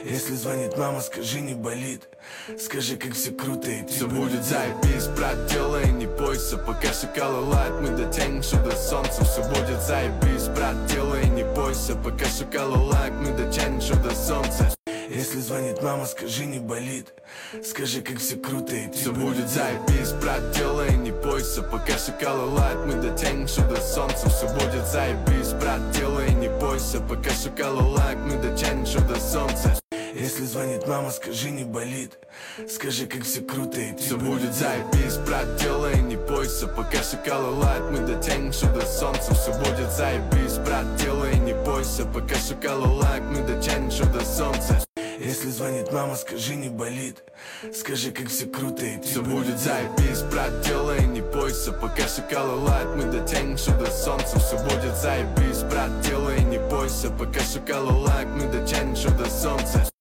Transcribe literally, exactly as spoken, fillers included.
Если звонит мама, скажи, не болит. Скажи, как все круто и все будет заебись, брат, делай, не бойся. Пока шакалы лают, мы дотянемся до солнца. Все будет заебись, брат, делай, не бойся. Пока шакалы лают, мы дотянемся до солнца. Если звонит мама, скажи, не болит. Скажи, как все круто и все будет заебись, брат, делай, не бойся. Пока шакалы лают, мы дотянемся до солнца. Все будет заебись, брат, делай, не бойся. Пока шакалы лают, мы дотянемся до солнца. Если звонит мама, скажи, не болит. Скажи, как все круто и все будет заебись, брат, делай, не бойся. Пока шакалы лают, мы дотянемся до солнца. Все будет заебись, брат, делай, не бойся. Пока шакалы лают, мы дотянемся до солнца. Если звонит мама, скажи, не болит. Скажи, как все круто и все будет заебись, брат, делай, не бойся. Пока шакалы лают, мы дотянемся до солнца. Все будет заебись, брат, делай, не бойся. Пока шакалы лают, мы дотянемся до солнца.